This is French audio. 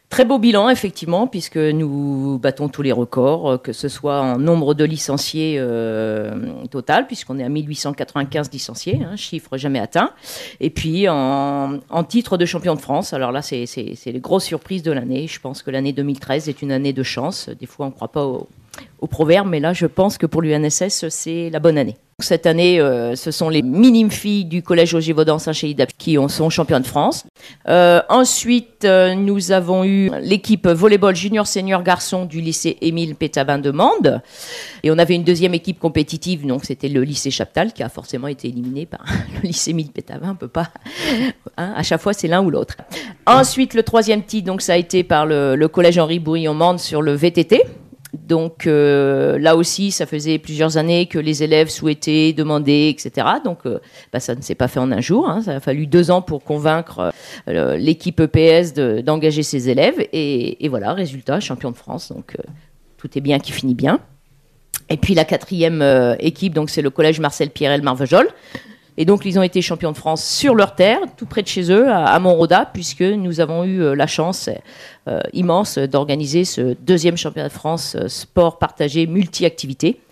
Très beau bilan, effectivement, puisque nous battons tous les records, que ce soit en nombre de licenciés total, puisqu'on est à 1895 licenciés, chiffre jamais atteint, et puis en titre de champion de France. Alors là, c'est les grosses surprises de l'année. Je pense que l'année 2013 est une année de chance. Des fois, on ne croit pas au proverbe, mais là, je pense que pour l'UNSS, c'est la bonne année. Cette année, ce sont les minimes filles du collège Auger Vaudan Saint-Chély qui sont championnes de France. Ensuite, nous avons eu l'équipe volleyball junior senior garçon du lycée Émile Pétavin de Mende. Et on avait une deuxième équipe compétitive, donc c'était le lycée Chaptal qui a forcément été éliminé par le lycée Émile Pétavin. On peut pas, à chaque fois c'est l'un ou l'autre. Ensuite, le troisième titre, donc ça a été par le collège Henri Bourillon-Mende sur le VTT. Donc là aussi, ça faisait plusieurs années que les élèves souhaitaient, demandaient, etc. Donc ça ne s'est pas fait en un jour. Ça a fallu 2 ans pour convaincre l'équipe EPS d'engager ses élèves. Et voilà, résultat, champion de France. Donc tout est bien qui finit bien. Et puis la quatrième équipe, donc c'est le collège Marcel Pierrel Marvejols. Et donc, ils ont été champions de France sur leur terre, tout près de chez eux, à Montroda, puisque nous avons eu la chance immense d'organiser ce 2e championnat de France sport partagé multi-activités.